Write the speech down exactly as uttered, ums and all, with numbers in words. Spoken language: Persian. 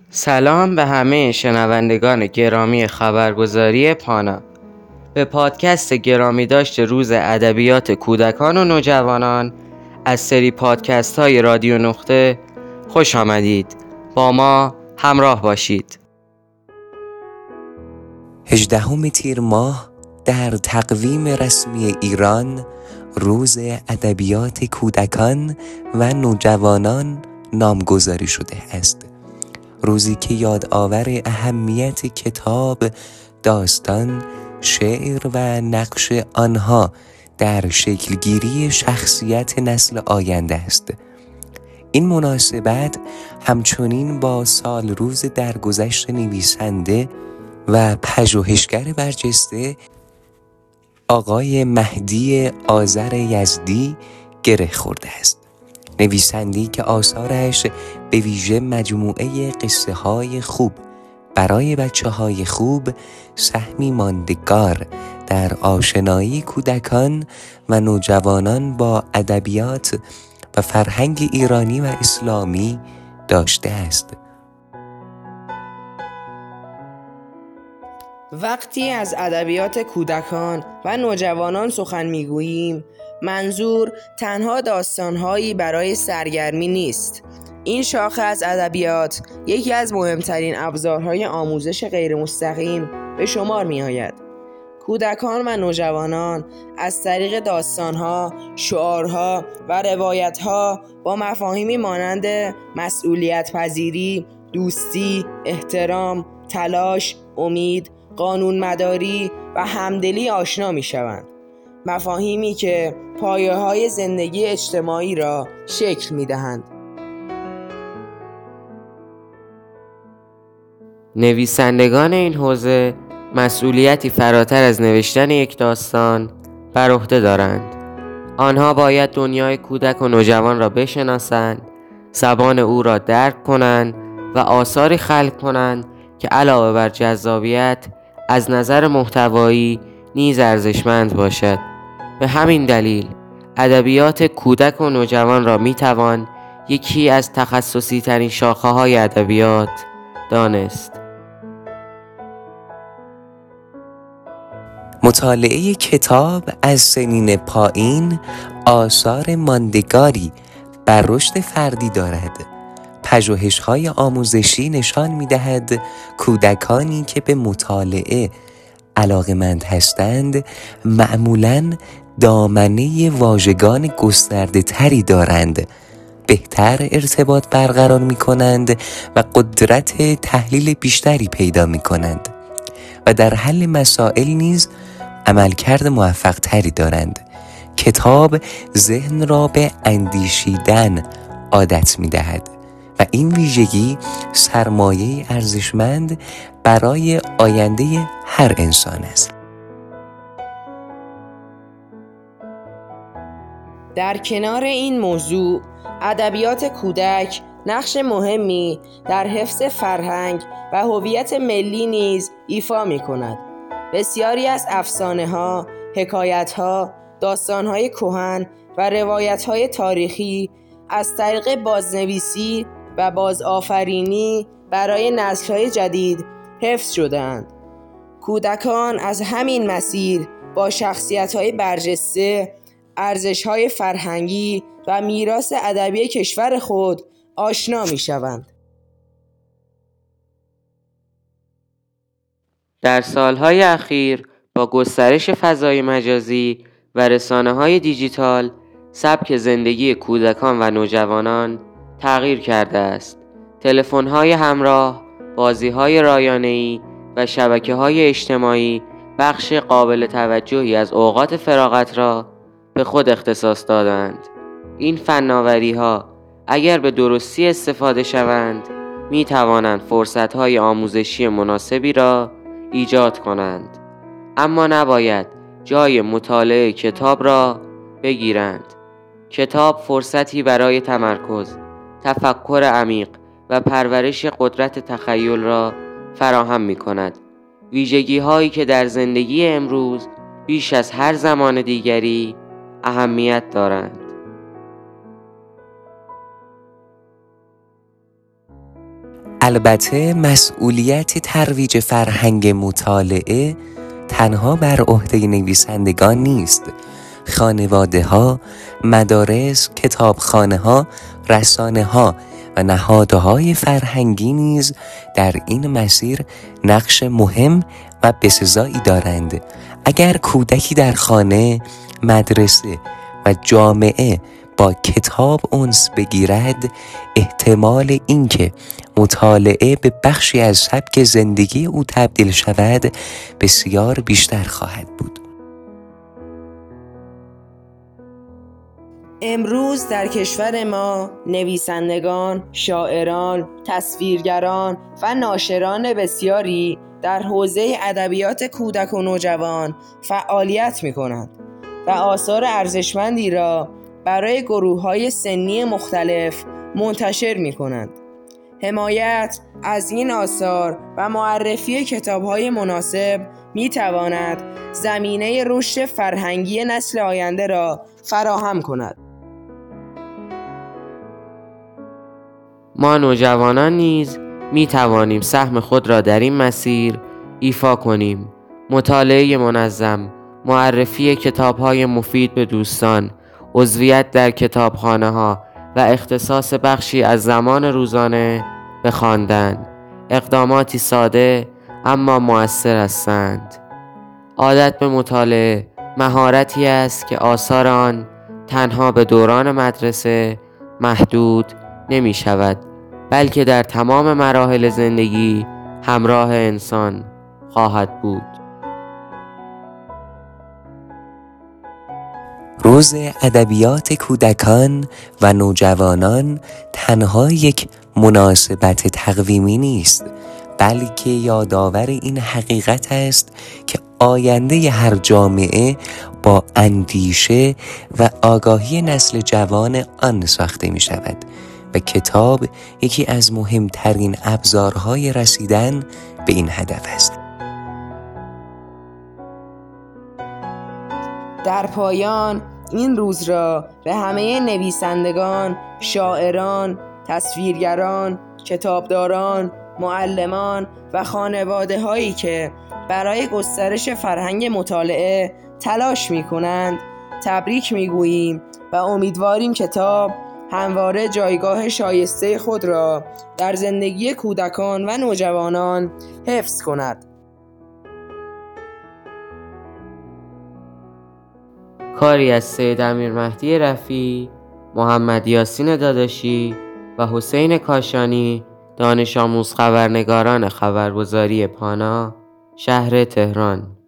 سلام به همه شنوندگان گرامی خبرگزاری پانا. به پادکست گرامی داشت روز ادبیات کودکان و نوجوانان از سری پادکست های رادیو نقطه خوش آمدید. با ما همراه باشید. هجدهم تیر ماه در تقویم رسمی ایران روز ادبیات کودکان و نوجوانان نامگذاری شده است. روزی که یادآور اهمیت کتاب، داستان، شعر و نقش آنها در شکلگیری شخصیت نسل آینده است. این مناسبت همچنین با سال روز درگذشت نویسنده و پژوهشگر برجسته آقای مهدی آذر یزدی گره خورده است. نویسنده‌ای که آثارش به ویژه مجموعه قصه های خوب برای بچه های خوب سهمی ماندگار در آشنایی کودکان و نوجوانان با ادبیات و فرهنگ ایرانی و اسلامی داشته است. وقتی از ادبیات کودکان و نوجوانان سخن میگوییم، منظور تنها داستانهایی برای سرگرمی نیست. این شاخه از ادبیات یکی از مهمترین ابزارهای آموزش غیر مستقیم به شمار می آید. کودکان و نوجوانان از طریق داستانها، شعارها و روایتها با مفاهیمی مانند مسئولیت پذیری، دوستی، احترام، تلاش، امید، قانون مداری و همدلی آشنا می شوند. مفاهیمی که پایه‌های زندگی اجتماعی را شکل می دهند. نویسندگان این حوزه مسئولیتی فراتر از نوشتن یک داستان بر عهده دارند. آنها باید دنیای کودک و نوجوان را بشناسند، زبان او را درک کنند و آثاری خلق کنند که علاوه بر جذابیت از نظر محتوایی نیز ارزشمند باشد. به همین دلیل ادبیات کودک و نوجوان را میتوان یکی از تخصصی ترین شاخه های ادبیات دانست. مطالعه کتاب از سنین پایین آثار ماندگاری بر رشد فردی دارد. پژوهش‌های آموزشی نشان می‌دهد کودکانی که به مطالعه علاقه‌مند هستند معمولاً دامنه واژگان گسترده تری دارند، بهتر ارتباط برقرار می‌کنند و قدرت تحلیل بیشتری پیدا می‌کنند و در حل مسائل نیز عملکرد موفق تری دارند. کتاب ذهن را به اندیشیدن عادت می‌دهد و این ویژگی سرمایه ارزشمند برای آینده هر انسان است. در کنار این موضوع، ادبیات کودک نقش مهمی در حفظ فرهنگ و هویت ملی نیز ایفا می‌کند. بسیاری از افسانه‌ها، حکایت‌ها، داستان‌های کهن و روایت‌های تاریخی از طریق بازنویسی و بازآفرینی برای نسل‌های جدید حفظ شده‌اند. کودکان از همین مسیر با شخصیت‌های برجسته، ارزش‌های فرهنگی و میراث ادبی کشور خود آشنا می‌شوند. در سالهای اخیر با گسترش فضای مجازی و رسانه‌های دیجیتال، سبک زندگی کودکان و نوجوانان تغییر کرده است. تلفن‌های همراه، بازی‌های رایانه‌ای و شبکه‌های اجتماعی بخش قابل توجهی از اوقات فراغت را به خود اختصاص دادند. این فناوری‌ها اگر به درستی استفاده شوند، می‌توانند فرصت‌های آموزشی مناسبی را ایجاد کنند، اما نباید جای مطالعه کتاب را بگیرند. کتاب فرصتی برای تمرکز، تفکر عمیق و پرورش قدرت تخیل را فراهم می کند. ویژگی هایی که در زندگی امروز بیش از هر زمان دیگری اهمیت دارند. البته مسئولیت ترویج فرهنگ مطالعه تنها بر عهده نویسندگان نیست. خانواده ها، مدارس، کتابخانه ها، رسانه ها و نهادهای فرهنگی نیز در این مسیر نقش مهم و بسزایی دارند. اگر کودکی در خانه، مدرسه و جامعه با کتاب انس بگیرد، احتمال اینکه مطالعه به بخشی از سبک زندگی او تبدیل شود بسیار بیشتر خواهد بود. امروز در کشور ما نویسندگان، شاعران، تصویرگران و ناشران بسیاری در حوزه ادبیات کودک و نوجوان فعالیت می‌کنند و آثار ارزشمندی را برای گروه‌های سنی مختلف منتشر می‌کنند. حمایت از این آثار و معرفی کتاب‌های مناسب می‌تواند زمینه رشد فرهنگی نسل آینده را فراهم کند. ما نوجوانان نیز می توانیم سهم خود را در این مسیر ایفا کنیم. مطالعه منظم، معرفی کتاب‌های مفید به دوستان، عضویت در کتابخانه‌ها و اختصاص بخشی از زمان روزانه به خواندن، اقداماتی ساده اما مؤثر هستند. عادت به مطالعه مهارتی است که آثار آن تنها به دوران مدرسه محدود نمی شود، بلکه در تمام مراحل زندگی همراه انسان خواهد بود. روز ادبیات کودکان و نوجوانان تنها یک مناسبت تقویمی نیست، بلکه یادآور این حقیقت است که آینده هر جامعه با اندیشه و آگاهی نسل جوان آن ساخته می شود و کتاب یکی از مهمترین ابزارهای رسیدن به این هدف است. در پایان این روز را به همه نویسندگان، شاعران، تصویرگران، کتابداران، معلمان و خانواده هایی که برای گسترش فرهنگ مطالعه تلاش می کنند تبریک می گوییم و امیدواریم کتاب همواره جایگاه شایسته خود را در زندگی کودکان و نوجوانان حفظ کند. کاری از سید امیرمهدی رفیع، محمد یاسین داداشی و حسین کاشانی، دانش آموز خبرنگاران خبرگزاری پانا، شهر تهران.